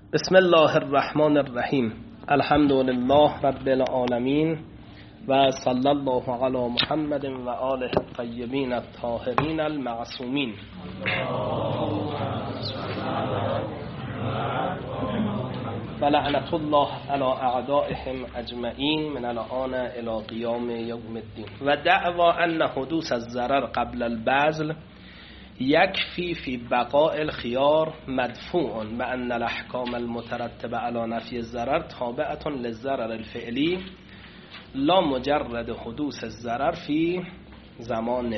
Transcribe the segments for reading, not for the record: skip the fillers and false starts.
بسم الله الرحمن الرحیم. الحمد لله رب العالمین و صلی الله علی محمد و آله الطیبین الطاهرین المعصومین. و لعنت الله علی اعدائهم اجمعین من الان الی قیام یوم الدین. و دعوا ان حدوث الضرر قبل البذل یکفی فی بقاء الخیار مدفوع و ان الاحکام المترتبه علی نفی الضرر تابعه للضرر الفعلی لا مجرد حدوث الضرر فی زمان.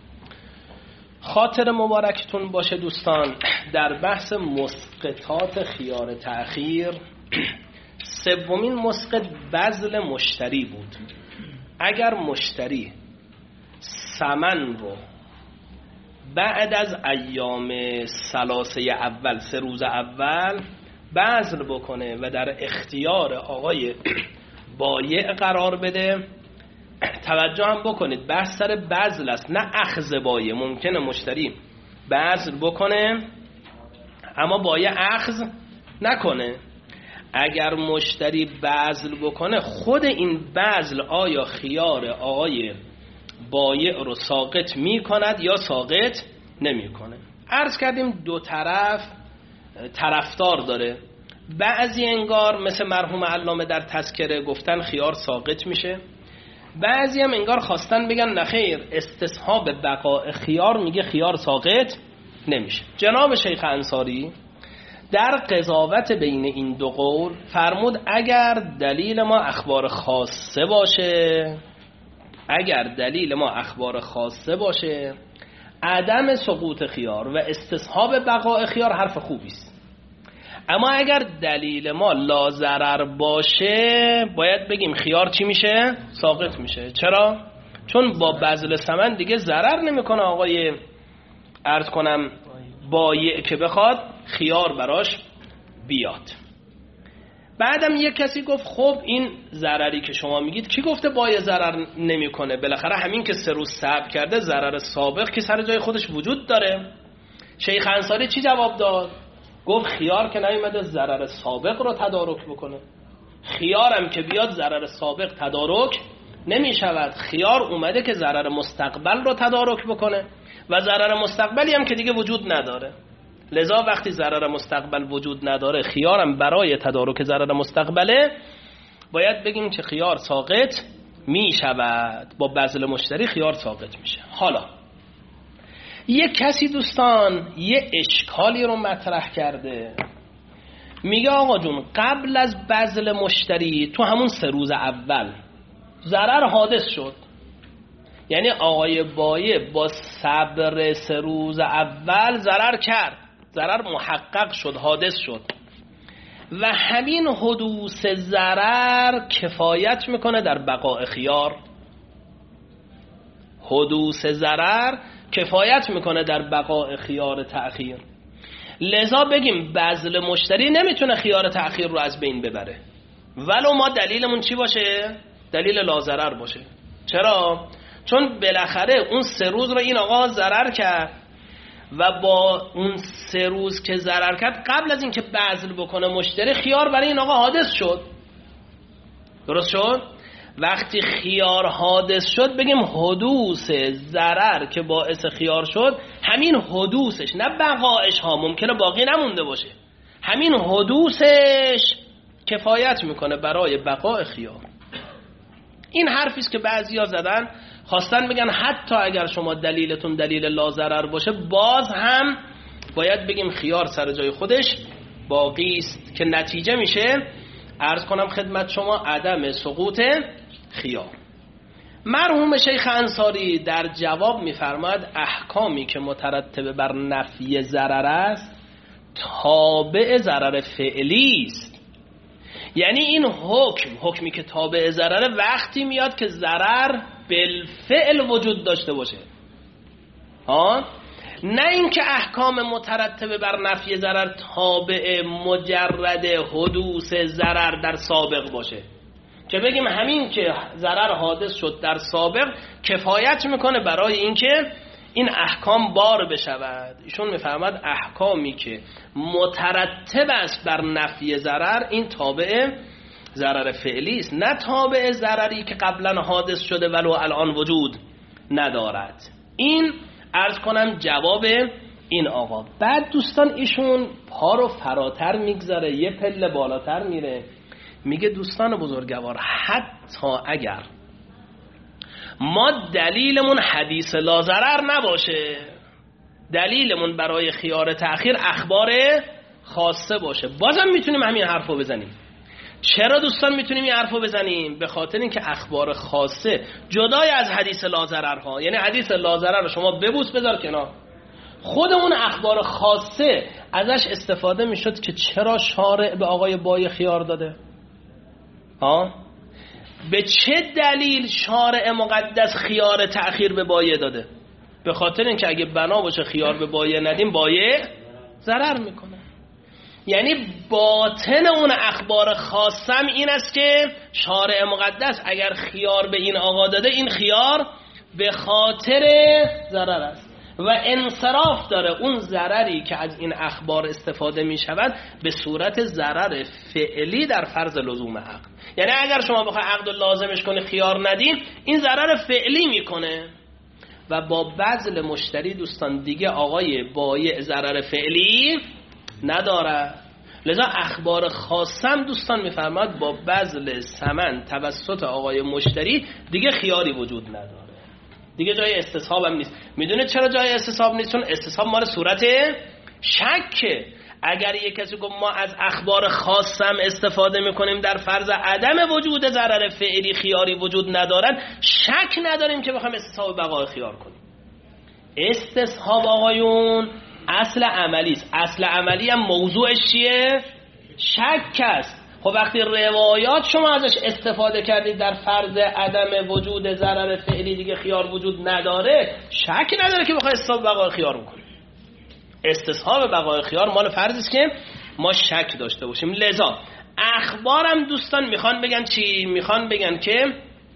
خاطر مبارکتون باشه دوستان. در بحث مسقطات خیار تأخیر سومین مسقط بذل مشتری بود. اگر مشتری ثمن رو بعد از ایام ثلاثه اول، 3 روز اول بذل بکنه و در اختیار آقای بایع قرار بده، توجه هم بکنید بحث سر بذل است نه اخذ بایع. ممکنه مشتری بذل بکنه اما بایع اخذ نکنه. اگر مشتری بذل بکنه خود این بذل آیا خیار آقای بایع رو ساقط می کند یا ساقط نمی کنه؟ عرض کردیم دو طرف طرفدار داره. بعضی انگار مثل مرحوم علامه در تذکره گفتن خیار ساقط میشه، بعضی هم انگار خواستن بگن نخیر استصحاب بقاء خیار میگه خیار ساقط نمیشه. جناب شیخ انصاری در قضاوت بین این دو قول فرمود اگر دلیل ما اخبار خاصه باشه، اگر دلیل ما اخبار خاصه باشه عدم سقوط خیار و استصحاب بقاء خیار حرف خوبی است. اما اگر دلیل ما لا ضرر باشه باید بگیم خیار چی میشه؟ ساقط میشه. چرا؟ چون با بذل ثمن دیگه ضرر نمیکنه آقای عرض کنم بایع که بخواد خیار براش بیاد. بعدم یک کسی گفت خب این ضرری که شما میگید کی گفته بایع ضرر نمیکنه؟ بالاخره همین که 3 روز صبر کرده ضرر سابق که سر جای خودش وجود داره. شیخ انصاری چی جواب داد؟ گفت خیار که نیومده ضرر سابق رو تدارک بکنه، خیارم که بیاد ضرر سابق تدارک نمیشود. خیار اومده که ضرر مستقبل رو تدارک بکنه و ضرر مستقبلی هم که دیگه وجود نداره. لذا وقتی ضرر مستقبل وجود نداره خیارم برای تدارک ضرر مستقبله باید بگیم که خیار ساقط میشود. با بذل مشتری خیار ساقط میشه. حالا یه کسی دوستان یه اشکالی رو مطرح کرده، میگه آقا جون قبل از بذل مشتری تو همون 3 روز اول ضرر حادث شد، یعنی آقای بایع با صبر 3 روز اول ضرر کرد، ضرر محقق شد، حادث شد و همین حدوث ضرر کفایت میکنه در بقاء خیار. حدوث ضرر کفایت میکنه در بقاء خیار تأخیر. لذا بگیم بذل مشتری نمیتونه خیار تأخیر رو از بین ببره ولو ما دلیلمون چی باشه؟ دلیل لازرر باشه. چرا؟ چون بالاخره اون 3 روز رو این آقا ضرر کرد و با اون 3 روز که ضرر کرد قبل از اینکه بذل بکنه مشتری خیار برای این آقا حادث شد. درست شد؟ وقتی خیار حادث شد بگیم حدوث ضرر که باعث خیار شد همین حدوثش نه بقایش ها، ممکنه باقی نمونده باشه، همین حدوثش کفایت میکنه برای بقاء خیار. این حرفیست که بعضیا زدن خواستن بگن حتی اگر شما دلیلتون دلیل لا ضرر باشه باز هم باید بگیم خیار سر جای خودش باقی است که نتیجه میشه عرض کنم خدمت شما عدم سقوط خیار. مرحوم شیخ انصاری در جواب میفرماید احکامی که مترتب بر نفی ضرر است تابع ضرر فعلی است. یعنی این حکمی که تابع ضرر وقتی میاد که ضرر بالفعل وجود داشته باشه، نه اینکه احکام مترتب بر نفی ضرر تابع مجرد حدوث ضرر در سابق باشه که بگیم همین که ضرر حادث شد در سابق کفایت میکنه برای اینکه این احکام بار بشود. ایشون میفهمد احکامی که مترتب است بر نفی ضرر این تابع ضرر فعلی است، نه تابع ضرری که قبلا حادث شده ولو الان وجود ندارد. این عرض کنم جواب این آقا. بعد دوستان ایشون پا رو فراتر میگذاره، یه پله بالاتر میره، میگه دوستان بزرگوار حتی اگر ما دلیلمون حدیث لا ضرر نباشه، دلیلمون برای خیار تأخیر اخبار خاصه باشه، بازم میتونیم همین حرفو بزنیم. چرا دوستان میتونیم این حرفو بزنیم؟ به خاطر اینکه اخبار خاصه جدای از حدیث لا ضرر ها، یعنی حدیث لا ضرر رو شما ببوس بذار کنار، خود اون اخبار خاصه ازش استفاده میشد که چرا شارع به آقای بای خیار داده؟ به چه دلیل شارع مقدس خیار تأخیر به بایه داده؟ به خاطر اینکه اگه بنا باشه خیار به بایه ندیم بایه ضرر میکنه. یعنی باطن اون اخبار خاصم این است که شارع مقدس اگر خیار به این آقا داده، این خیار به خاطر ضرر است و انصراف داره اون ضرری که از این اخبار استفاده می شود به صورت ضرر فعلی در فرض لزوم عقد. یعنی اگر شما بخوای عقد لازمش کنی خیار ندیم، این ضرر فعلی میکنه و با بذل مشتری دوستان دیگه آقای بایع ضرر فعلی نداره. لذا اخبار خاصم دوستان میفرماد با بذل ثمن توسط آقای مشتری دیگه خیاری وجود نداره، دیگه جای استصحاب هم نیست. میدونه چرا جای استصحاب نیست؟ چون استصحاب مال صورت شکه. اگر یک کسی گفت ما از اخبار خاصم استفاده میکنیم در فرض عدم وجود ضرر فعلی خیاری وجود ندارن، شک نداریم که بخوایم استصحاب بقای خیار کنیم. استصحاب آقایون اصل عملی است. اصل عملی هم موضوعش چیه؟ شک است. خب وقتی روایات شما ازش استفاده کردید در فرض عدم وجود ضرر فعلی دیگه خیار وجود نداره، شک نداره که بخوای استصحاب بقای خیار بکنیم. استصحاب بقای خیار مال فرضی است که ما شک داشته باشیم. لذا اخبارم دوستان میخوان بگن چی؟ میخوان بگن که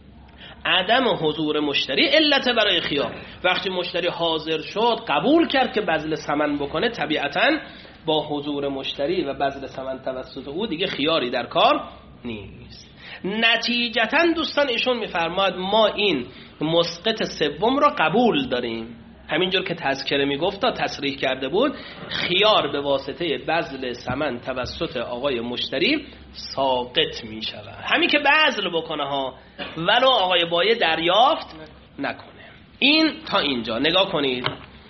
عدم حضور مشتری علت برای خیار. وقتی مشتری حاضر شد قبول کرد که بذل ثمن بکنه، طبیعتاً با حضور مشتری و بذل ثمن توسط او دیگه خیاری در کار نیست. نتیجتاً دوستان ایشون میفرماد ما این مسقط سوم رو قبول داریم. همینجور که تذکره میگفت تا تصریح کرده بود، خیار به واسطه بذل ثمن توسط آقای مشتری ساقط می شود. همین که بذل بکنه ها ولو آقای بایع دریافت نکنه. این تا اینجا نگاه کنید.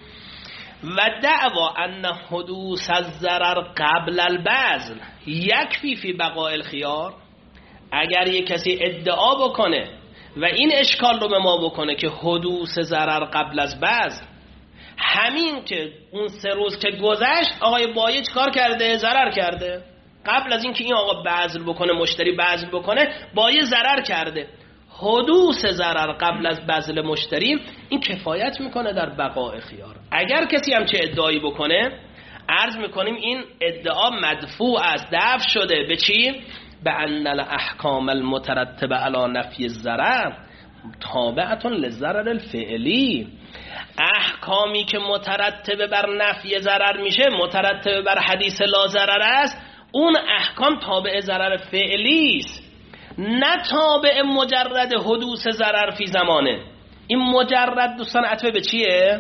و دعوا ان حدوث الضرر قبل البذل یکفی فی بقاء الخیار. اگر یک کسی ادعا بکنه و این اشکال رو به ما بکنه که حدوث ضرر قبل از بذل، همین که اون 3 روز که گذشت آقای بایع چیکار کرده؟ ضرر کرده. قبل از اینکه این آقا بذل بکنه، مشتری بذل بکنه، بایع ضرر کرده. حدوث ضرر قبل از بذل مشتری این کفایت میکنه در بقاء خیار. اگر کسی هم چه ادعایی بکنه، عرض میکنیم این ادعا مدفوع است، دفع شده. به چی؟ به ان الاحکام المترتبه علی نفی الضرر تابعه للضرر الفعلی. احکامی که مترتبه بر نفی ضرر میشه، مترتبه بر حدیث لا ضرر است، اون احکام تابع ضرر فعلی است، نه تابع مجرد حدوث ضرر فی زمانه. این مجرد دوستان عطفه به چیه؟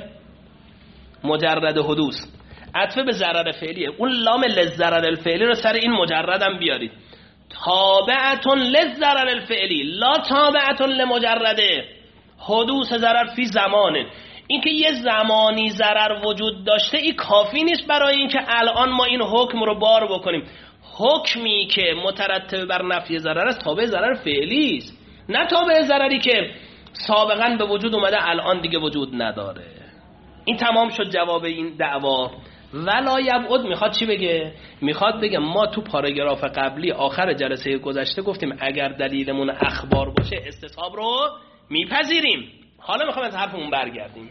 مجرد حدوث عطفه به ضرر فعلیه. اون لام للضرر الفعلی رو سر این مجردم بیارید. تابعتون للضرر الفعلی لا تابعتون لمجرد حدوث ضرر فی زمانه. این که یه زمانی ضرر وجود داشته این کافی نیست برای اینکه الان ما این حکم رو بار بکنیم. حکمی که مترتب بر نفی ضرر است تابع ضرر فعلی است، نه تابع ضرری که سابقا به وجود اومده الان دیگه وجود نداره. این تمام شد جواب این دعوا. ولا یبعد میخواد چی بگه؟ میخواد بگه ما تو پاراگراف قبلی آخر جلسه گذشته گفتیم اگر دلیلمون اخبار باشه استصحاب رو میپذیریم. حالا میخوام از حرفمون برگردیم.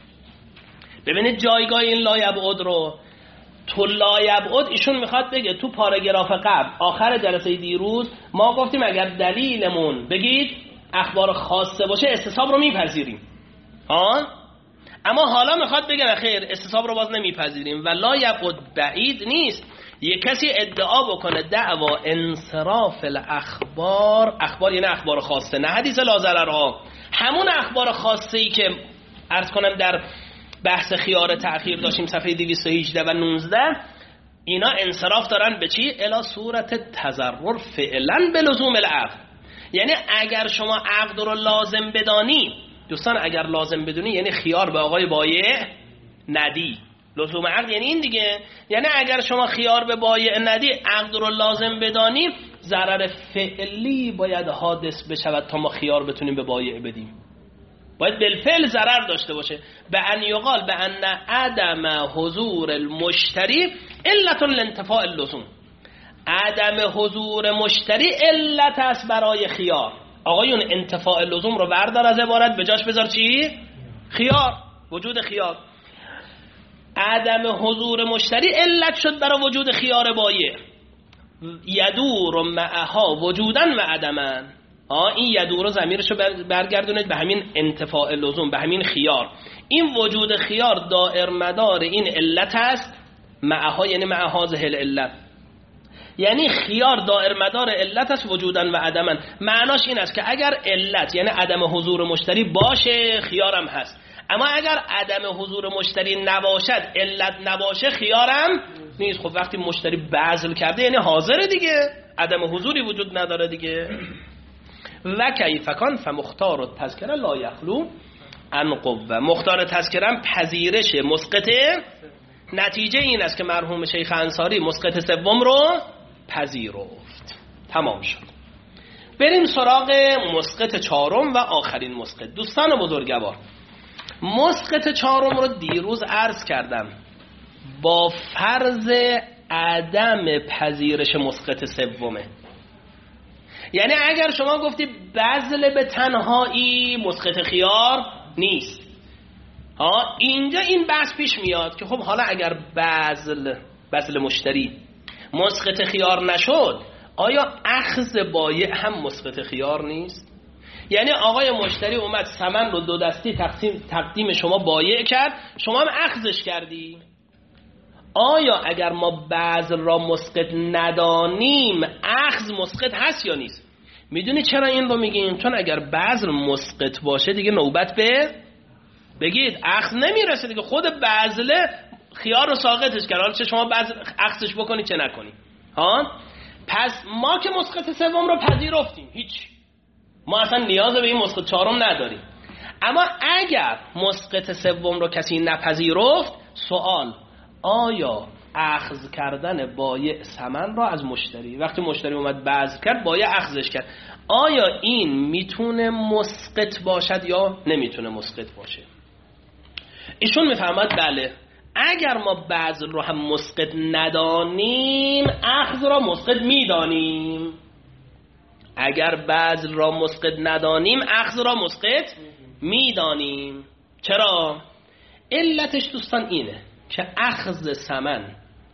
ببینید جایگاه این لا یبعد رو. تو لا یبعد ایشون میخواد بگه تو پاراگراف قبل آخر جلسه دیروز ما گفتیم اگر دلیلمون بگید اخبار خاصه باشه استصحاب رو میپذیریم. اما حالا میخواد بگه خیر استصحاب رو باز نمیپذیریم. و لا یبعد بعید نیست یک کسی ادعا بکنه دعوا انصراف الاخبار، اخبار یعنی اخبار خاصه نه حدیث لازررها، همون اخبار خاصه ای که عرض کنم در بحث خیار تأخیر داشتیم صفحه 218 و 19، اینا انصراف دارن به چی؟ الی صورت تضرر فعلا به لزوم العقد. یعنی اگر شما عقد رو لازم بدانی دوستان، اگر لازم بدونی یعنی خیار به آقای بایع ندی. لزوم عقد یعنی این دیگه، یعنی اگر شما خیار به بایع ندی عقد رو لازم بدانی، ضرر فعلی باید حادث بشود تا ما خیار بتونیم به بایع بدیم، باید بالفعل ضرر داشته باشه. به ان یقال به ان عدم حضور المشتری علت لانتفاء اللزوم، عدم حضور مشتری علت است برای خیار. آقایون انتفاء لزوم رو بردار از عبارت، به جاش بذار چی؟ خیار، وجود خیار. عدم حضور مشتری علت شد برای وجود خیار بایع. یدور معها وجوداً و عدماً. این یدور رو ضمیرشو برگردونید به همین انتفاء لزوم، به همین خیار. این وجود خیار دائر مدار این علت است، معها یعنی معها ذهل علت، یعنی خیار دائر مدار علت است وجوداً و عدماً. معناش این است که اگر علت یعنی عدم حضور مشتری باشه خیارم هست، اما اگر عدم حضور مشتری نباشد، علت نباشه، خیارم نیست. خب وقتی مشتری بذل کرده یعنی حاضره دیگه، عدم حضوری وجود نداره دیگه. و کیف کان فمختار التذکره لا یخلو عن قوه. مختار تذکره پذیرش مسقطه، نتیجه این است که مرحوم شیخ انصاری مسقط سوم رو پذیرفت. تمام شد. بریم سراغ مسقط چهارم و آخرین مسقط. دوستان بزرگوار، مسقط چهارم رو دیروز عرض کردم با فرض عدم پذیرش مسقط سومه. یعنی اگر شما گفتی بذل به تنهایی مسقط خیار نیست، اینجا این بحث پیش میاد که خب حالا اگر بذل مشتری مسقط خیار نشد، آیا اخذ بایع هم مسقط خیار نیست؟ یعنی آقای مشتری اومد ثمن رو 2 دستی تقدیم شما بایع کرد، شما هم اخذش کردی. آیا اگر ما بذل را مسقط ندانیم اخذ مسقط هست یا نیست؟ میدونی چرا این رو میگیم؟ چون اگر بذل مسقط باشه دیگه نوبت به بگید اخذ نمیرسه دیگه، خود بذل خیار رو ساقطش کرد، حالا چه شما بذل اخذش بکنی چه نکنی. پس ما که مسقط سوم رو پذیرفتیم، هیچ، ما اصلا نیاز به این مسقط چهارم نداریم. اما اگر مسقط سوم رو کسی نپذیرفت، سوال آیا اخذ کردن بایع ثمن را از مشتری، وقتی مشتری اومد بذل کرد بایع اخذش کرد، آیا این میتونه مسقط باشد یا نمیتونه مسقط باشه؟ ایشون میفهمد بله، اگر ما بذل رو هم مسقط ندانیم اخذ را مسقط میدانیم. اگر بذل را مسقط ندانیم اخذ را مسقط میدانیم. چرا؟ علتش دوستان اینه که اخذ ثمن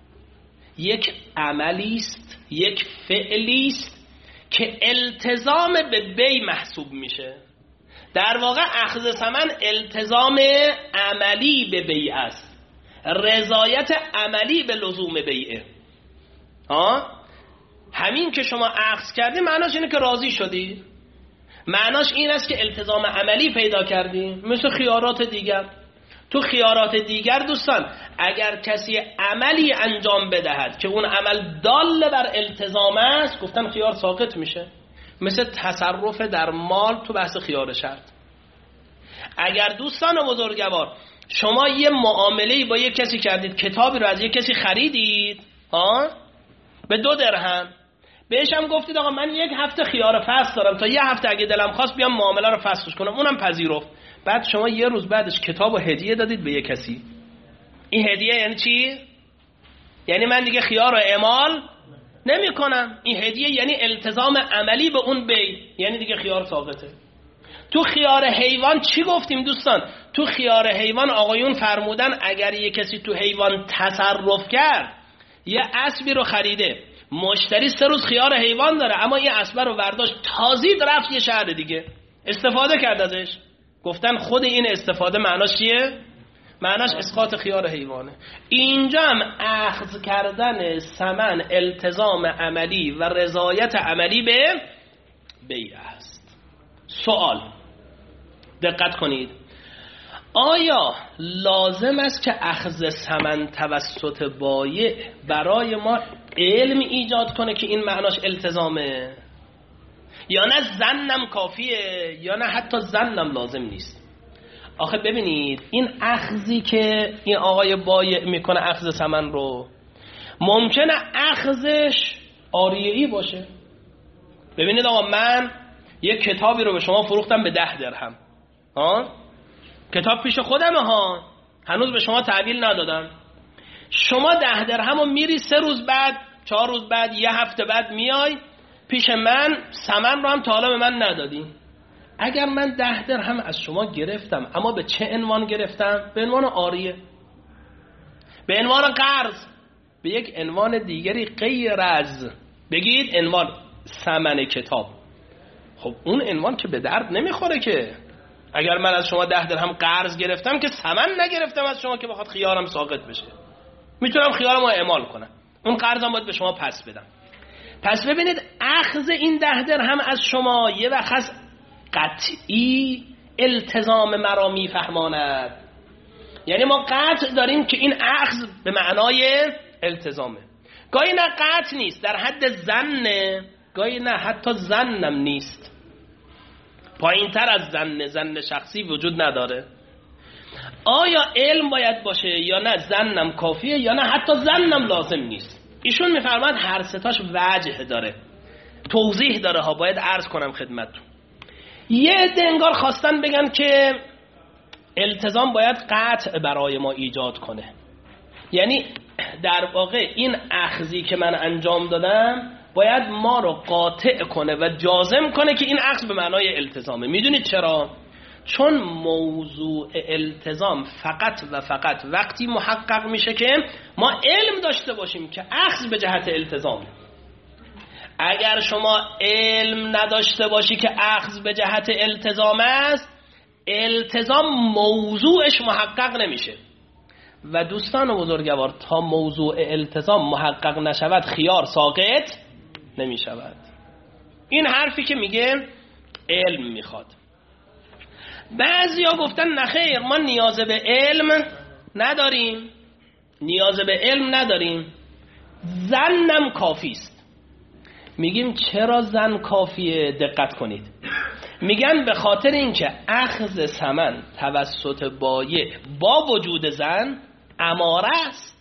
یک عملی است، یک فعلی است که التزام به بی محسوب میشه. در واقع اخذ ثمن التزام عملی به بی است، رضایت عملی به لزوم بیعه. همین که شما اخذ کردی معناش اینه که راضی شدی، معناش این است که التزام عملی پیدا کردی. مثل خیارات دیگر، تو خیارات دیگر دوستان اگر کسی عملی انجام بدهد که اون عمل دال بر التزام است، گفتن خیار ساقط میشه. مثل تصرف در مال تو بحث خیار شرط. اگر دوستان بزرگوار شما یه معامله‌ای با یک کسی کردید، کتابی رو از یک کسی خریدید به 2 درهم، بهش هم گفتید آقا من 1 هفته خیار فصل دارم، تا 1 هفته اگه دلم خواست بیام معامله رو فسخش کنم، اونم پذیرفت. بعد شما 1 روز بعدش کتابو هدیه دادید به یک کسی. این هدیه یعنی چی؟ یعنی من دیگه خیار رو اعمال نمی کنم. این هدیه یعنی التزام عملی به اون بی، یعنی دیگه خیار ساقطه. تو خیار حیوان چی گفتیم دوستان؟ تو خیار حیوان آقایون فرمودن اگر یک کسی تو حیوان تصرف کرد، یه اسبی رو خریده، مشتری 3 روز خیار حیوان داره، اما این اسب رو برداشت تازید رفت یه شهر دیگه، استفاده کرد ازش. گفتن خود این استفاده معناش چیه؟ معناش اسقاط خیار حیوانه. اینجا هم اخذ کردن ثمن التزام عملی و رضایت عملی به بیع است. سوال دقت کنید، آیا لازم است که اخذ ثمن توسط بایع برای ما علم ایجاد کنه که این معناش التزامه، یا نه ظنم کافیه، یا نه حتی ظنم لازم نیست؟ آخه ببینید این اخذی که این آقای بایع میکنه، اخذ ثمن رو، ممکنه اخذش عاریه‌ای باشه. ببینید آقا من یک کتابی رو به شما فروختم به 10 درهم، کتاب پیش خودمه ها، هنوز به شما تحویل ندادم. شما 10 درهم رو میری 3 روز بعد، 4 روز بعد، 1 هفته بعد میای پیش من، ثمن رو هم تا حالا به من ندادی. اگر من 10 درهم از شما گرفتم، اما به چه عنوان گرفتم؟ به عنوان عاریه، به عنوان قرض، به یک عنوان دیگری غیر از بگید عنوان ثمن کتاب. خب اون عنوان که به درد نمیخوره که. اگر من از شما 10 درهم قرض گرفتم که ثمن نگرفتم از شما که بخواد خیارم ساقط بشه، میتونم خیارم رو اعمال کنم، اون قرضم باید به شما پس بدم. پس ببینید اخذ این 10 درهم از شما یه وقت قطعی التزام مرا میفهماند، یعنی ما قطع داریم که این اخذ به معنای التزامه. گاهی نه قطع نیست، در حد ظنه، گاهی نه حتی ظنم نیست، پایین تر از ظن شخصی وجود نداره. آیا علم باید باشه یا نه ظنم کافیه یا نه حتی ظنم لازم نیست؟ ایشون میفرماد هر ستاش وجه داره، توضیح داره ها، باید عرض کنم خدمتتون. یه عده انگار خواستن بگن که التزام باید قطع برای ما ایجاد کنه، یعنی در واقع این اخذی که من انجام دادم باید ما رو قاطع کنه و جازم کنه که این اخذ به معنای التزامه. میدونید چرا؟ چون موضوع التزام فقط و فقط وقتی محقق میشه که ما علم داشته باشیم که اخذ به جهت التزامه. اگر شما علم نداشته باشی که اخذ به جهت التزام است، التزام موضوعش محقق نمیشه. و دوستان بزرگوار، تا موضوع التزام محقق نشود خیار ساقط نمیشود. این حرفی که میگه علم میخواد. بعضیا گفتن نخیر، ما نیاز به علم نداریم، نیاز به علم نداریم، ظنم کافی است. میگیم چرا ظن کافیه؟ دقت کنید، میگن به خاطر اینکه اخذ ثمن توسط بایع با وجود ظن اماره است.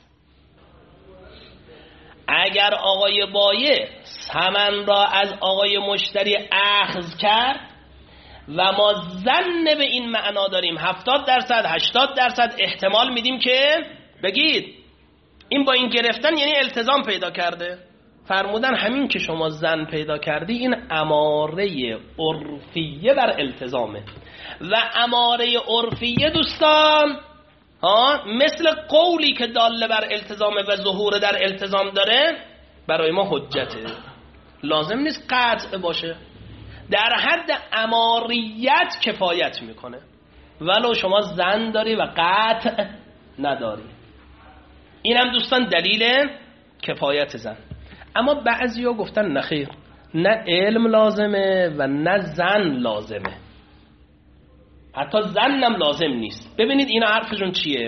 اگر آقای بایع ثمن را از آقای مشتری اخذ کرد و ما ظن به این معنا داریم 70%، 80% احتمال میدیم که بگید این با این گرفتن یعنی التزام پیدا کرده، فرمودن همین که شما ظن پیدا کردی این اماره عرفیه بر التزامه. و اماره عرفیه دوستان مثل قولی که داله بر التزامه و ظهور در التزام داره برای ما حجته، لازم نیست قطع باشه، در حد اماریت کفایت میکنه ولو شما ظن داری و قطع نداری. این هم دوستان دلیل کفایت ظن. اما بعضیا گفتن نخیر، نه علم لازمه و نه ظن لازمه، حتی ظنم لازم نیست. ببینید اینا حرفشون چیه؟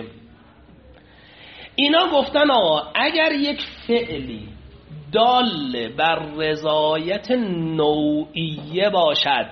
اینا گفتن آقا اگر یک فعلی دال بر رضایت نوعیه باشد،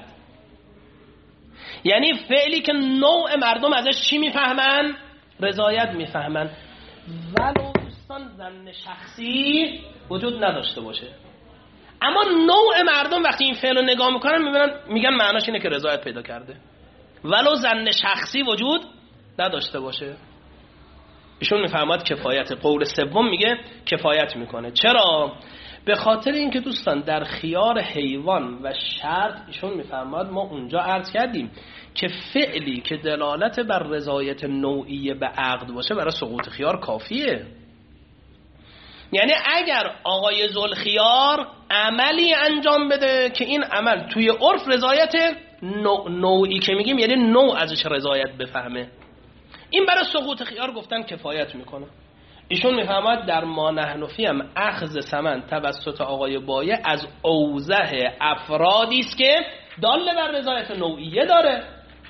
یعنی فعلی که نوع مردم ازش چی میفهمن؟ رضایت میفهمن، ولو دوستان ظن شخصی وجود نداشته باشه، اما نوع مردم وقتی این فعل رو نگاه میکنن میگن معناش اینه که رضایت پیدا کرده، ولو ظن شخصی وجود نداشته باشه. ایشون میفهمد کفایت. قول سوم میگه کفایت میکنه. چرا؟ به خاطر اینکه دوستان در خیار حیوان و شرط ایشون میفهمد ما اونجا عرض کردیم که فعلی که دلالت بر رضایت نوعی به عقد باشه برای سقوط خیار کافیه. یعنی اگر آقای ذوالخیار عملی انجام بده که این عمل توی عرف رضایت نوعی که میگیم یعنی نوع ازش رضایت بفهمه، این برای سقوط خیار گفتن کفایت میکنه. ایشون میفهمد در ما نحن فی هم اخذ ثمن توسط آقای بایع از اوضح افرادی است که دال بر رضایت نوعیه داره.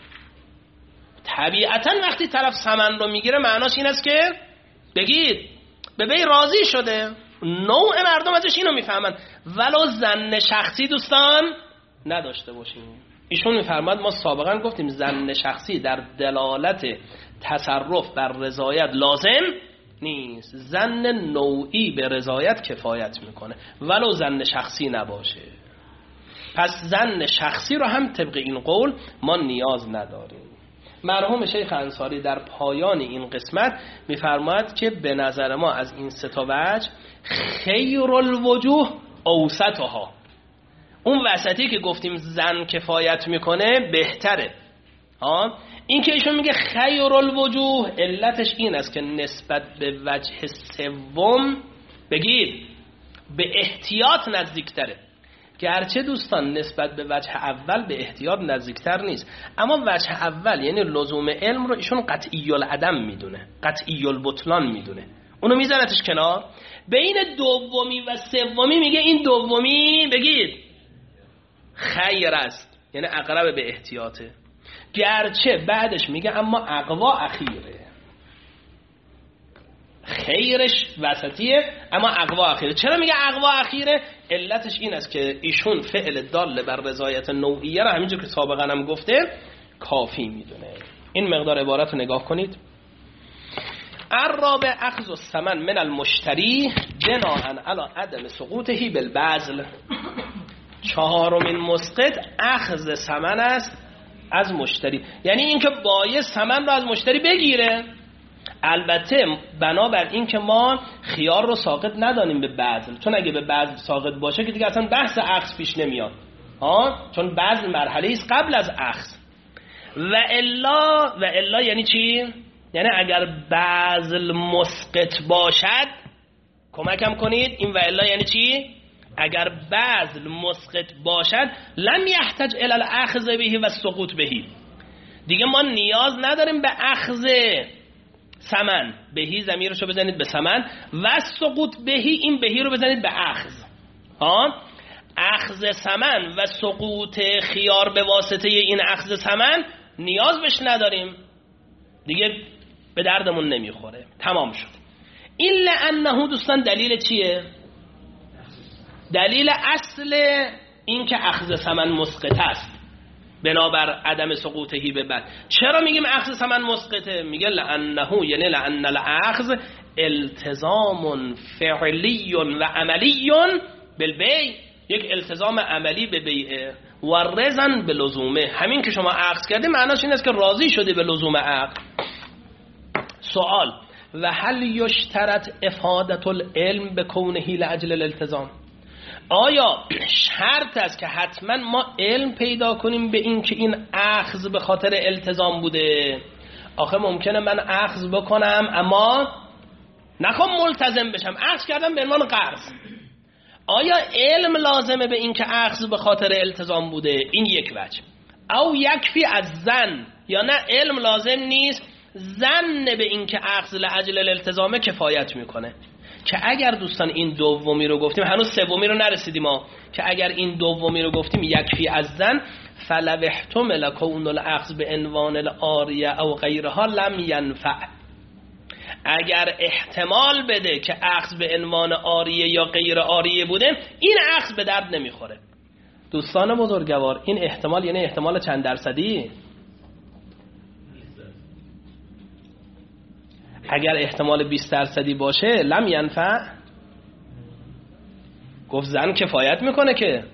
طبیعتا وقتی طرف ثمن رو میگیره معناش این است که بگید به بی راضی شده. نوع مردم ازش اینو میفهمن، ولو ظن شخصی دوستان نداشته باشیم. ایشون میفرماد ما سابقا گفتیم ظن شخصی در دلالت تصرف بر رضایت لازم نیست، ظن نوعی به رضایت کفایت میکنه ولو ظن شخصی نباشه. پس ظن شخصی رو هم طبق این قول ما نیاز نداریم. مرحوم شیخ انصاری در پایان این قسمت میفرماید که به نظر ما از این سه تا وجه خیر الوجوه اوسطها، اون وسطی که گفتیم زن کفایت میکنه بهتره. این که ایشون میگه خیر الوجوه علتش این است که نسبت به وجه سوم بگید به احتیاط نزدیکتره. گرچه دوستان نسبت به وجه اول به احتیاط نزدیکتر نیست، اما وجه اول یعنی لزوم علم رو ایشون قطعی العدم میدونه، قطعی البطلان میدونه، اونو میذارتش کنار. بین دومی و سومی میگه این دومی بگید خیر است، یعنی اقرب به احتیاطه. گرچه بعدش میگه اما اقوا اخیره، خیرش وسطیه اما اقوا اخیره. چرا میگه اقوا اخیره؟ علتش این است که ایشون فعل دال بر رضایت نوعیه رو همینجور که سابقا هم گفته کافی میدونه. این مقدار عبارت رو نگاه کنید. الرابع اخذ الثمن من المشتری بناء علی عدم سقوطه بالبذل. چهارمین مسقط اخذ ثمن است از مشتری، یعنی اینکه بایع ثمن رو از مشتری بگیره. البته بنابر این که ما خیار رو ساقط ندانیم به بذل، چون اگه به بذل ساقط باشه که دیگه اصلا بحث اخذ پیش نمیاد، چون بذل مرحله است قبل از اخذ. و الا یعنی چی؟ یعنی اگر بذل مسقط باشد، کمکم کنید، این و الا یعنی چی؟ اگر بذل مسقط باشد لم یحتاج الی الاخذ به و سقوط به، دیگه ما نیاز نداریم به اخذ ثمن. بهی ضمیرشو بزنید به ثمن و سقوط بهی، این بهی رو بزنید به اخذ. اخذ ثمن و سقوط خیار به واسطه این اخذ ثمن نیاز بهش نداریم، دیگه به دردمون نمیخوره، تمام شد. این لانه دوستان دلیل چیه؟ دلیل اصل این که اخذ ثمن مسقط است بنابر عدم سقوطهی به بعد. چرا میگیم اخذ ثمن مسقطه؟ میگه لانه یعنی لان الاخذ التزام فعلی و عملی بالبیع، یک التزام عملی به بیعه و رضا به لزومه. همین که شما اخذ کردی معناش این است که راضی شدی به لزوم عقد. سوال: و هل یشترط افادة العلم بکونه لاجل الالتزام؟ آیا شرط است که حتما ما علم پیدا کنیم به این که این اخذ به خاطر التزام بوده؟ آخه ممکنه من اخذ بکنم اما نخوام ملتزم بشم، اخذ کردم به عنوان قرض. آیا علم لازمه به این که اخذ به خاطر التزام بوده؟ این یک وجه. او یکفی از ظن، یا نه علم لازم نیست، ظن به این که اخذ لاجل الالتزام کفایت میکنه. که اگر دوستان این دومی رو گفتیم، هنوز سومی رو نرسیدیم ما، که اگر این دومی رو گفتیم یکفی از ظن، فلو احتمل کون الاخذ به عنوان العاریه او غیرها لم ینفع. اگر احتمال بده که اخذ به عنوان عاریه یا غیر عاریه بوده، این اخذ به درد نمیخوره. دوستان بزرگوار، این احتمال یعنی احتمال چند درصدی؟ اگر احتمال 20% باشه لم ینفع، گفت زن کفایت میکنه که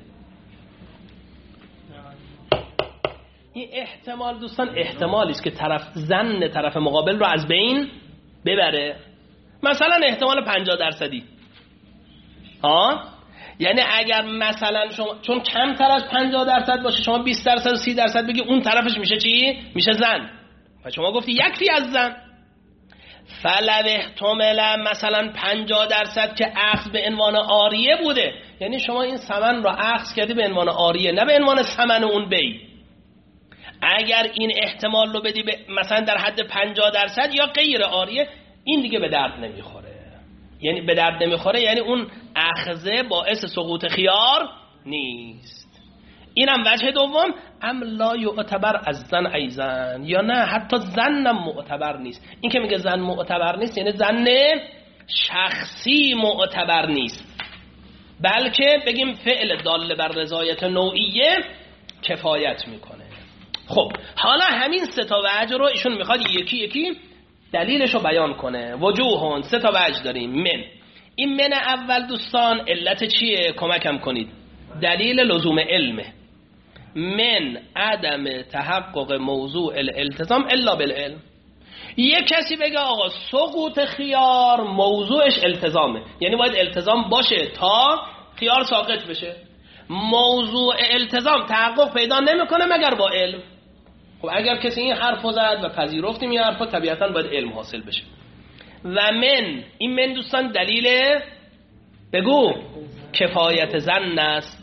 این احتمال دوستان احتمالی است که طرف مقابل رو از بین ببره. مثلا احتمال 50%. یعنی اگر مثلا شما چون کمتر از 50% باشه، شما 20% و 30% بگی، اون طرفش میشه چی؟ میشه زن. و شما گفتی یکفی از زن. فلو احتمال مثلا 50% که اخذ به عنوان عاریه بوده، یعنی شما این ثمن رو اخذ کردی به عنوان عاریه، نه به عنوان ثمن اون بی. اگر این احتمال رو بدی مثلا در حد 50% یا غیر عاریه، این دیگه به درد نمیخوره. یعنی به درد نمیخوره یعنی اون اخذه باعث سقوط خیار نیست. اینم وجه دوم. ام لا یعتبر از زن ایزن، یا نه حتی زنم معتبر نیست. این که میگه زن معتبر نیست یعنی زن شخصی معتبر نیست، بلکه بگیم فعل دال بر رضایت نوعیه کفایت میکنه. خب حالا همین سه تا وجه رو ایشون میخواد یکی یکی دلیلش رو بیان کنه. وجوهون، سه تا وجه داریم. من، این من اول دوستان علت چیه؟ کمکم کنید. دلیل لزوم علمه. من عدم تحقق موضوع الالتزام الا بالعلم. یک کسی بگه آقا سقوط خیار موضوعش التزامه، یعنی باید التزام باشه تا خیار ساقط بشه. موضوع التزام تحقق پیدا نمیکنه مگر با علم. خب اگر کسی این حرفو زد و پذیرفتیم این حرفو، طبیعتاً باید علم حاصل بشه. و من، این من دوستان دلیل بگو کفایت زن است.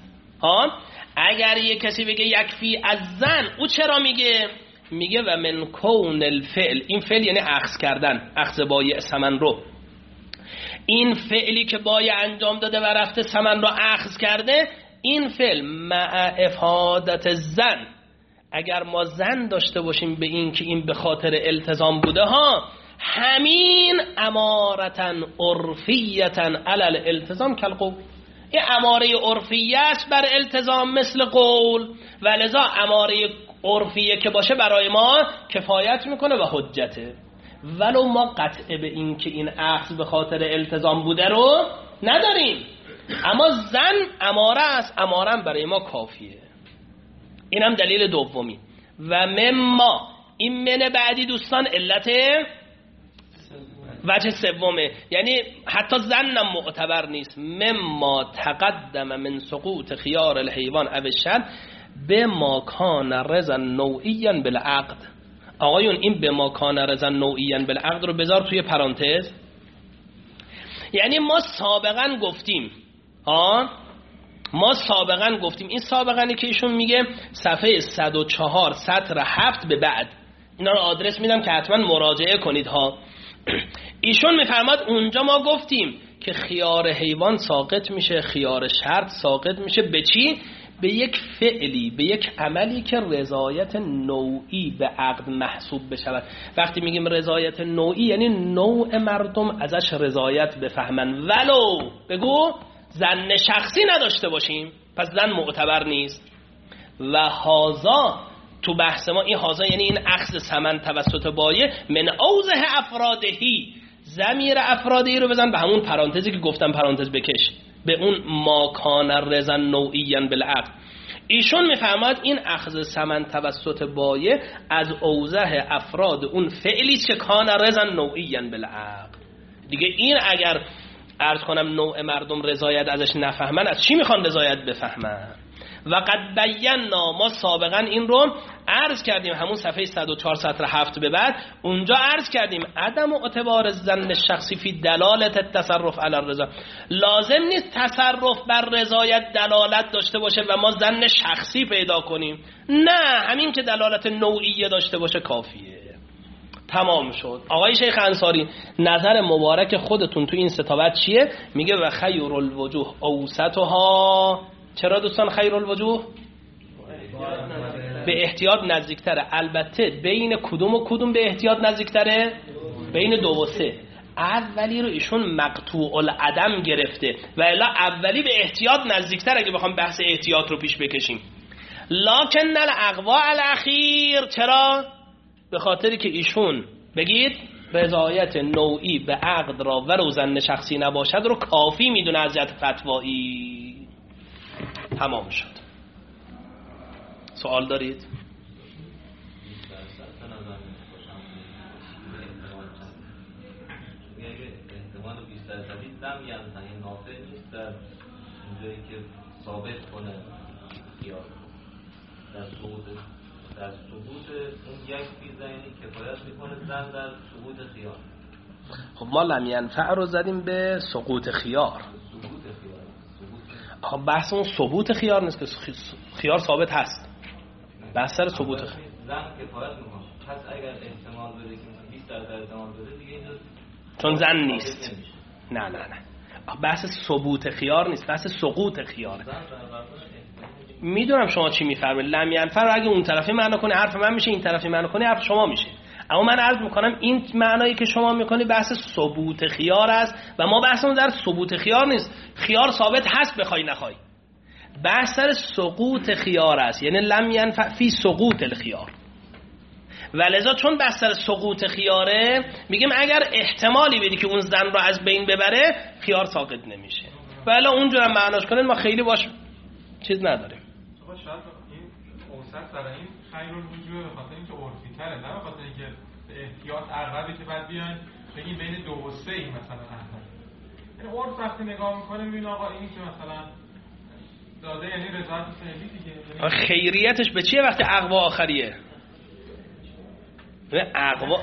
اگر یک کسی بگه یکفی از زن، او چرا میگه؟ میگه و من کون الفعل، این فعل یعنی اخذ کردن، اخذ بایع ثمن رو. این فعلی که بایع انجام داده و رفته ثمن رو اخذ کرده، این فعل مع افادت زن، اگر ما زن داشته باشیم به این که این به خاطر التزام بوده ها، همین امارتن عرفیتن علل التزام کالقول، این اماره عرفیه است بر التزام مثل قول، و لذا اماره عرفیه که باشه برای ما کفایت میکنه و حجته. ولو ما قطعه به این که این اخذ به خاطر التزام بوده رو نداریم، اما زن اماره است، اماره برای ما کافیه. اینم دلیل دومی. و مما، این من بعدی دوستان علت وجه سومه، یعنی حتی زنم معتبر نیست. مما تقدم من سقوط خیار الحیوان او الشر بما کان رضا نوعیا بالعقد. آقایون این بما کان رضا نوعیا بالعقد رو بذار توی پرانتز. یعنی ما سابقا گفتیم این سابقانی که ایشون میگه صفحه 104 سطر 7 به بعد، اینا رو آدرس میدم که حتما مراجعه کنید ها. ایشون میفرماد اونجا ما گفتیم که خیار حیوان ساقط میشه، خیار شرط ساقط میشه به چی؟ به یک فعلی، به یک عملی که رضایت نوعی به عقد محسوب بشود. وقتی میگیم رضایت نوعی یعنی نوع مردم ازش رضایت بفهمن، ولو بگو زن شخصی نداشته باشیم، پس زن معتبر نیست. و هازا تو بحث ما، این هازا یعنی این اخذ ثمن توسط بایع من اوضح افرادهی، ضمیر افرادی رو بزن به همون پرانتزی که گفتم پرانتز بکش، به اون ما کان رضا نوعیا بالعقد. ایشون میفهمد این اخذ ثمن توسط بایع از اوضح افراد اون فعلی که کان رضا نوعیا بالعقد. دیگه این اگر عرض کنم نوع مردم رضایت ازش نفهمن، از چی میخوان رضایت بفهمن؟ و قد بینا، ما سابقا این رو عرض کردیم، همون صفحه 104 سطر 7 به بعد، اونجا عرض کردیم عدم اعتبار زن شخصی فی دلالت التصرف علی الرضا. لازم نیست تصرف بر رضایت دلالت داشته باشه و ما زن شخصی پیدا کنیم، نه، همین که دلالت نوعیه داشته باشه کافیه. تمام شد. آقای شیخ انصاری نظر مبارک خودتون تو این ستابت چیه؟ میگه و خیر الوجوه اوسطها. چرا دوستان خیر الوجوه؟ به احتیاط نزدیکتره. البته بین کدوم و کدوم به احتیاط نزدیکتره؟ بین 2 و 3. اولی رو ایشون مقطوع العدم گرفته و الا اولی به احتیاط نزدیکتره اگه بخوام بحث احتیاط رو پیش بکشیم. لکن الاقوا الاخیر، چرا؟ به خاطری که ایشون بگید رضایت نوعی به عقد را و روزن شخصی نباشد رو کافی میدونه از جهت فتوایی. تمام شد. سوال دارید؟ احتمال 20% دم یعنی نافع نیست در اونجایی که ثابت کنه خیار در ثبوت اون یک فیزا، یعنی کفایت میکنه زن در ثبوت خیار. خب ما لم ینفع رو زدیم به سقوط خیار. خب بحث اون ثبوت خیار نیست که خیار ثابت هست، بحث سر ثبوت خیار. زن کفایت میکنه. پس اگر احتمال بده که 20% احتمال بده دیگه اینجا چون زن نیست. نه بحث ثبوت خیار نیست، بحث سقوط خیاره. میدونم شما چی میفرمایید. لم ینفر اگه اون طرفی معنا کنه حرف من میشه، این طرفی معنا کنه حرف شما میشه. اما من عرض میکنم این معنایی که شما میکنی بحث ثبوت خیار است و ما بحثمون در ثبوت خیار نیست. خیار ثابت هست بخوای نخوای. بحث سر سقوط خیار است، یعنی لم ینفع فی سقوط الخیار. ولذا چون بحث سر سقوط خیاره میگیم اگر احتمالی بدی که اون زن رو از بین ببره خیار ساقط نمیشه. ولی اونجوری معناش کنین ما خیلی باش چیز نداریم. شاید این اوسط برای این خیر الوجوه به خاطر اینکه عرفی تره، نه به خاطر اینکه به احتیاط اغلبی که بعد بیاین بگیم بین 2 و 3 این مثلا اغلب. یعنی عرف وقتی نگاه میکنه میبینه آقا این که مثلا داده یعنی رضایت فعلی دیگه. خیریتش به چیه وقتی اقوا آخریه؟ اقوا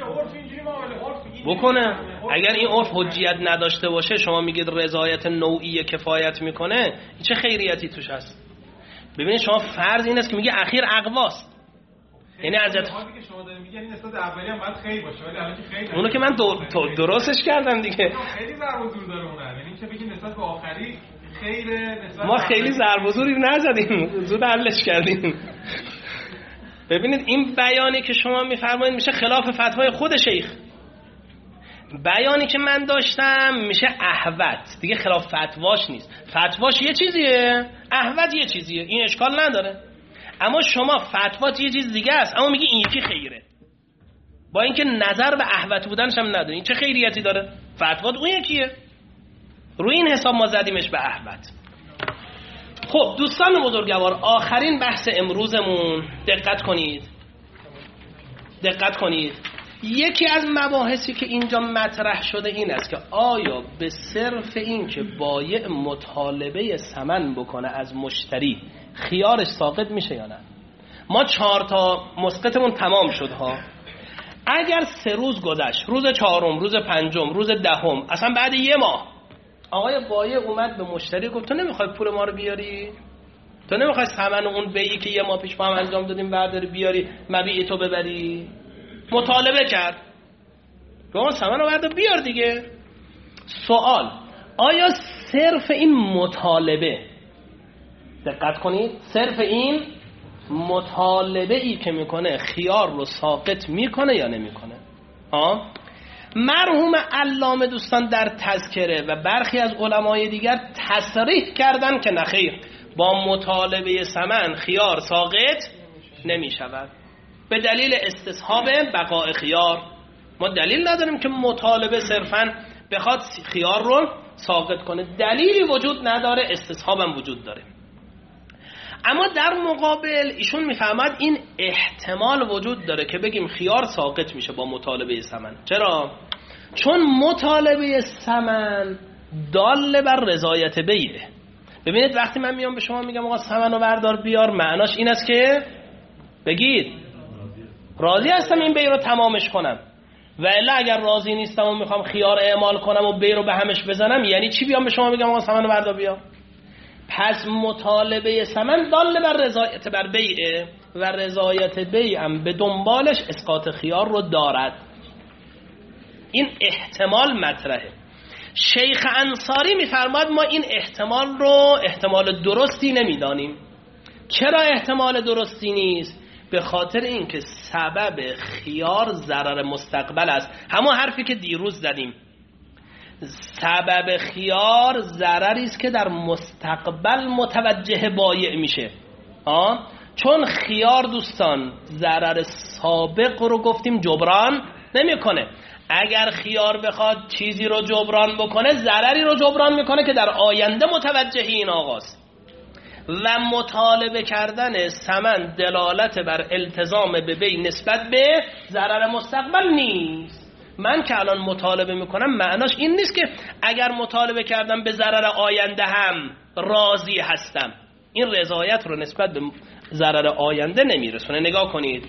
بکنه. اگر این عرف حجیت نداشته باشه شما میگید رضایت نوعی کفایت میکنه، این چه خیریتی توش هست؟ ببینید شما فرض این است که میگه اخیر اقواست، یعنی ازت که شما دارید میگین این نسبت اولی هم باید خیر باشه، ولی الان که خیر اونو که من درستش کردم دیگه. خیلی ضرب و زور داره اون، یعنی چه بگین نسبت به آخری خیره. ما خیلی ضرب و زوری نزدیم، زود حلش کردیم. ببینید این بیانی که شما میفرمایید میشه خلاف فتوای خود شیخ. بیانی که من داشتم میشه احوت، دیگه خلاف فتواش نیست. فتواش یه چیزیه، احوت یه چیزیه، این اشکال نداره. اما شما فتوات یه چیز دیگه است، اما میگی این یکی خیره، با اینکه نظر به احوت بودنش هم نداره. این چه خیریتی داره؟ فتوات اون یکیه. روی این حساب ما زدیمش به احوت. خب دوستان بزرگوار، آخرین بحث امروزمون دقت کنید. یکی از مباحثی که اینجا مطرح شده این است که آیا به صرف این که بایع مطالبه ثمن بکنه از مشتری خیارش ساقط میشه یا نه؟ ما 4 تا مسقطمون تمام شد ها. اگر 3 روز گذشت، روز 4م، روز 5م، روز 10م، اصلا بعد 1 ماه آقای بایع اومد به مشتری گفت تو نمیخوای پول ما رو بیاری؟ تو نمیخوای ثمن اون بیعی که 1 ماه پیش با هم انجام دادیم برداری بیاری مبیع تو ببری؟ مطالبه کرد. گفت ثمن رو بردار بیار دیگه. سوال، آیا صرف این مطالبه، دقت کنید، صرف این مطالبه ای که میکنه خیار رو ساقط میکنه یا نمیکنه؟ مرحوم علامه دوستان در تذکره و برخی از علمای دیگر تصریح کردن که نخیر، با مطالبه ثمن خیار ساقط نمیشود به دلیل استصحاب بقاء خیار. ما دلیل نداریم که مطالبه صرفاً بخواد خیار رو ساقط کنه، دلیلی وجود نداره، استصحاب هم وجود داره. اما در مقابل ایشون میفهمد این احتمال وجود داره که بگیم خیار ساقط میشه با مطالبه ثمن. چرا؟ چون مطالبه ثمن دال بر رضایت بیعه. ببینید وقتی من میام به شما میگم آقا ثمن رو بردار بیار، معناش این است که بگید راضی هستم این بیع رو تمامش کنم، و الا اگر راضی نیستم و میخوام خیار اعمال کنم و بیع رو به همش بزنم، یعنی چی بیام به شما بگم آقا ثمن رو بردار بیار؟ پس مطالبه ثمن دال بر رضایت بر بیعه و رضایت بیع هم به دنبالش اسقاط خیار رو دارد. این احتمال مطرحه. شیخ انصاری میفرماد ما این احتمال رو احتمال درستی نمیدانیم. چرا احتمال درستی نیست؟ به خاطر اینکه سبب خیار ضرر مستقبل است. همون حرفی که دیروز زدیم، سبب خیار ضرری است که در مستقبل متوجه بایع میشه. چون خیار دوستان ضرر سابق رو گفتیم جبران نمیکنه. اگر خیار بخواد چیزی رو جبران بکنه، ضرری رو جبران میکنه که در آینده متوجه این آقاست. و مطالبه کردن ثمن دلالت بر التزام به بیع نسبت به ضرر مستقبل نیست. من که الان مطالبه میکنم معناش این نیست که اگر مطالبه کردم به ضرر آینده هم راضی هستم. این رضایت رو نسبت به ضرر آینده نمیرسونه. نگاه کنید.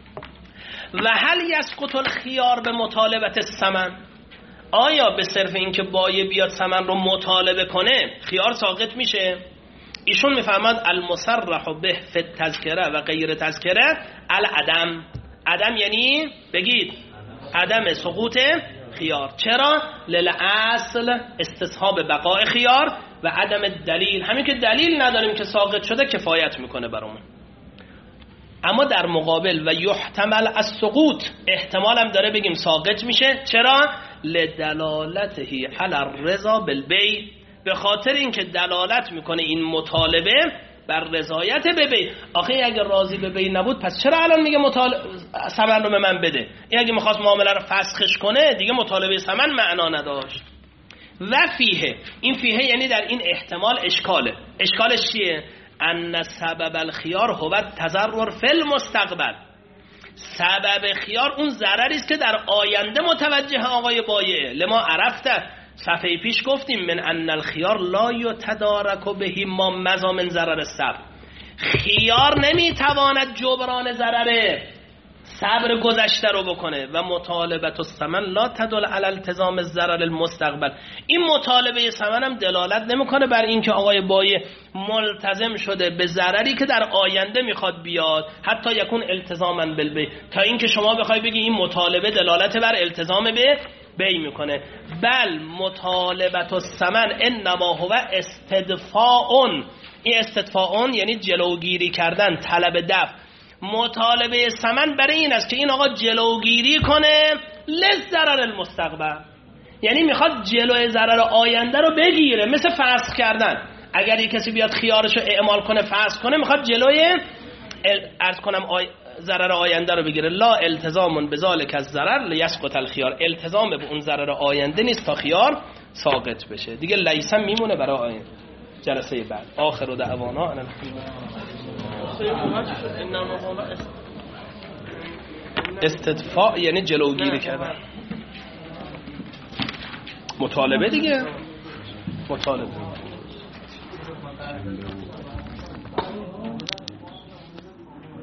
و هل یسقط الخیار به مطالبت الثمن، آیا به صرف اینکه بایع بیاد ثمن رو مطالبه کنه خیار ساقط میشه؟ ایشون میفهمد المصرح به فی التذکره و غیر تذکره العدم. عدم یعنی بگید عدم سقوط خیار. چرا؟ للاصل استصحاب بقاء خیار و عدم دلیل. همین که دلیل نداریم که ساقط شده کفایت میکنه برامون. اما در مقابل و یحتمل السقوط، احتمال هم داره بگیم ساقط میشه. چرا؟ لدلالته علی الرضا بالبیع، به خاطر اینکه دلالت میکنه این مطالبه بر رضایت به بیع. آخه اگه راضی به بیع نبود پس چرا الان میگه ثمن رو به من بده؟ این اگه میخواست معامله رو فسخش کنه دیگه مطالبه ثمن معنا نداشت. و فیه، این فیه یعنی در این احتمال اشکاله. اشکالش چیه؟ ان سبب الخيار هو التضرر فی المستقبل. سبب خیار اون ضرری است که در آینده متوجه آقای بایعه. لما عرفته، صفحه پیش گفتیم من ان الخيار لا یتدارک به ما مضى من ضرر الصبر. خیار نمیتواند جبران ضرر صبر گذشته رو بکنه. و مطالبه الثمن لا تدل علی التزام الضرر المستقبل. این مطالبه ثمن هم دلالت نمیکنه بر اینکه آقای بایع ملتزم شده به ضرری که در آینده میخواد بیاد، حتی یکون التزاما بالبیع، تا اینکه شما بخوای بگی این مطالبه دلالت بر التزام به بیع میکنه. بل مطالبه الثمن انما هو استدفاع. این استدفاع یعنی جلوگیری کردن، طلب دفع. مطالبه ثمن برای این است که این آقا جلوگیری کنه لضرر المستقبل، یعنی میخواد جلوی ضرر آینده رو بگیره، مثل فسخ کردن. اگر یک کسی بیاد خیارشو اعمال کنه فسخ کنه، میخواد جلوی ضرر آینده رو بگیره. لا التزام بذالک الضرر لیسقط الخیار. التزام به اون ضرر آینده نیست تا خیار ساقط بشه. دیگه لیسم میمونه برای جلسه بعد. آخر دعوانا ان استدفاع یعنی جلوگیری کردن. مطالبه دیگه، مطالبه.